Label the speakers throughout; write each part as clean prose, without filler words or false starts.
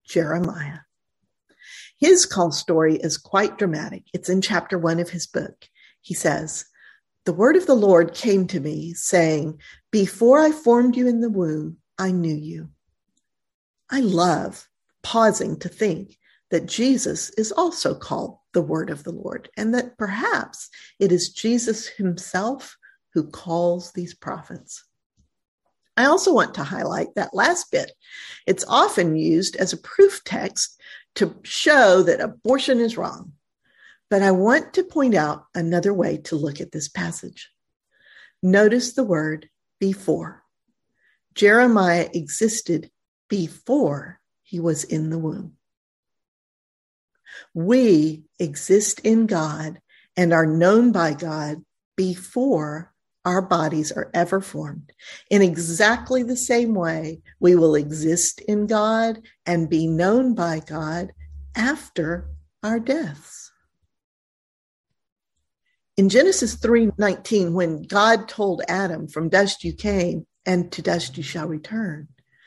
Speaker 1: Jeremiah. His call story is quite dramatic. It's in chapter 1 of his book. He says, "The word of the Lord came to me, saying, before I formed you in the womb, I knew you." I love pausing to think that Jesus is also called the word of the Lord, and that perhaps it is Jesus himself who calls these prophets. I also want to highlight that last bit. It's often used as a proof text to show that abortion is wrong. But I want to point out another way to look at this passage. Notice the word before. Jeremiah existed before he was in the womb. We exist in God and are known by God before our bodies are ever formed. In exactly the same way, we will exist in God and be known by God after our deaths. In Genesis 3:19, when God told Adam, "From dust you came, and to dust you shall return,"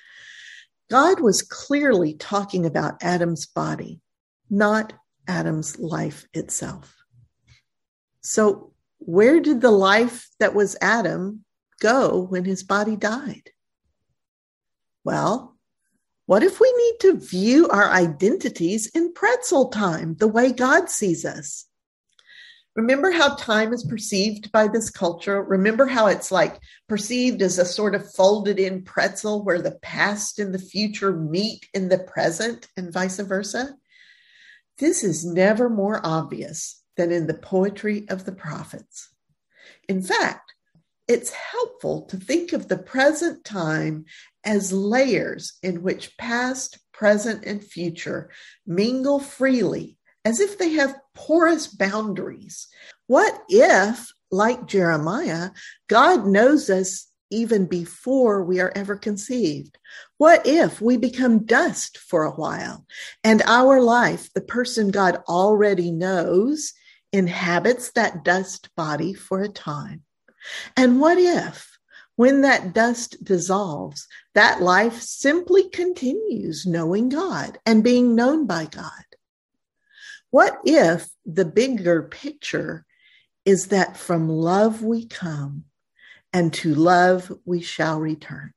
Speaker 1: God was clearly talking about Adam's body, not Adam's life itself. So where did the life that was Adam go when his body died? Well, what if we need to view our identities in pretzel time, the way God sees us? Remember how time is perceived by this culture? Remember how it's like perceived as a sort of folded in pretzel where the past and the future meet in the present and vice versa? This is never more obvious than in the poetry of the prophets. In fact, it's helpful to think of the present time as layers in which past, present, and future mingle freely, as if they have porous boundaries. What if, like Jeremiah, God knows us even before we are ever conceived? What if we become dust for a while and our life, the person God already knows, inhabits that dust body for a time? And what if, when that dust dissolves, that life simply continues knowing God and being known by God? What if the bigger picture is that from love we come and to love we shall return?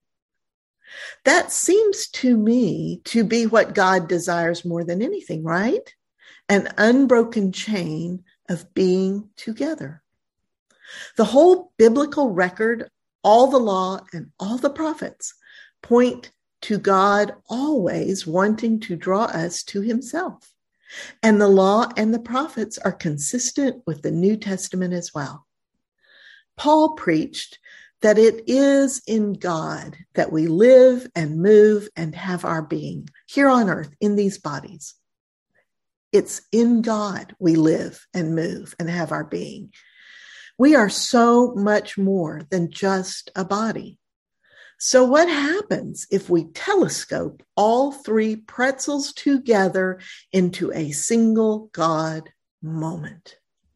Speaker 1: That seems to me to be what God desires more than anything, right? An unbroken chain of being together. The whole biblical record, all the law and all the prophets point to God always wanting to draw us to himself. And the law and the prophets are consistent with the New Testament as well. Paul preached that it is in God that we live and move and have our being here on earth in these bodies. It's in God we live and move and have our being. We are so much more than just a body. So what happens if we telescope all three pretzels together into a single God moment?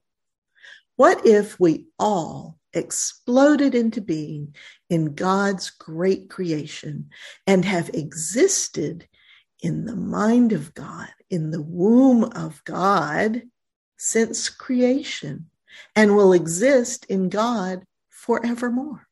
Speaker 1: What if we all exploded into being in God's great creation and have existed in the mind of God, in the womb of God since creation, and will exist in God forevermore?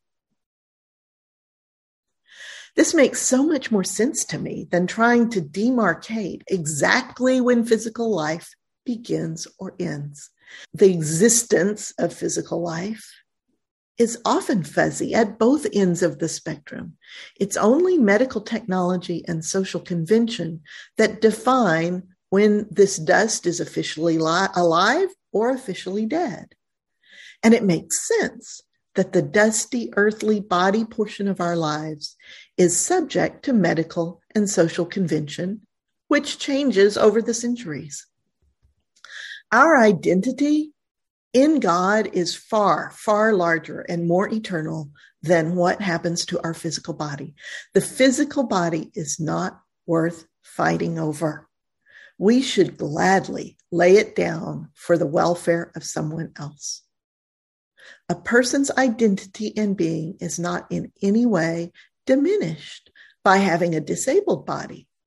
Speaker 1: This makes so much more sense to me than trying to demarcate exactly when physical life begins or ends. The existence of physical life is often fuzzy at both ends of the spectrum. It's only medical technology and social convention that define when this dust is officially alive or officially dead. And it makes sense that the dusty earthly body portion of our lives is subject to medical and social convention, which changes over the centuries. Our identity in God is far, far larger and more eternal than what happens to our physical body. The physical body is not worth fighting over. We should gladly lay it down for the welfare of someone else. A person's identity and being is not in any way diminished by having a disabled body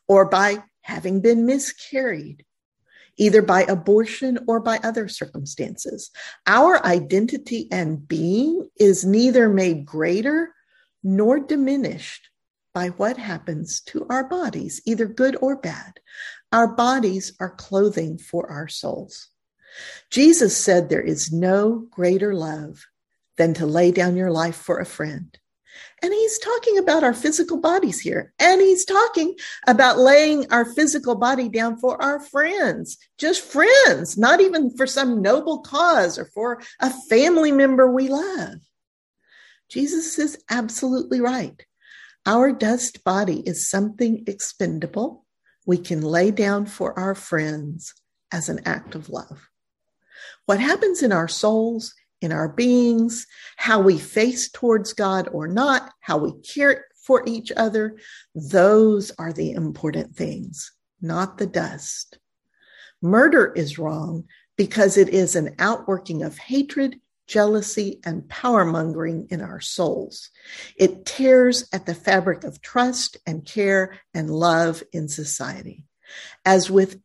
Speaker 1: or by having been miscarried, either by abortion or by other circumstances. Our identity and being is neither made greater nor diminished by what happens to our bodies, either good or bad. Our bodies are clothing for our souls. Jesus said there is no greater love than to lay down your life for a friend. And he's talking about our physical bodies here. And he's talking about laying our physical body down for our friends, just friends, not even for some noble cause or for a family member we love. Jesus is absolutely right. Our dust body is something expendable we can lay down for our friends as an act of love. What happens in our souls, in our beings, how we face towards God or not, how we care for each other, those are the important things, not the dust. Murder is wrong because it is an outworking of hatred, jealousy, and power-mongering in our souls. It tears at the fabric of trust and care and love in society. As with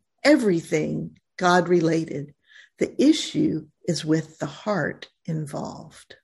Speaker 1: everything God-related, the issue is with the heart involved.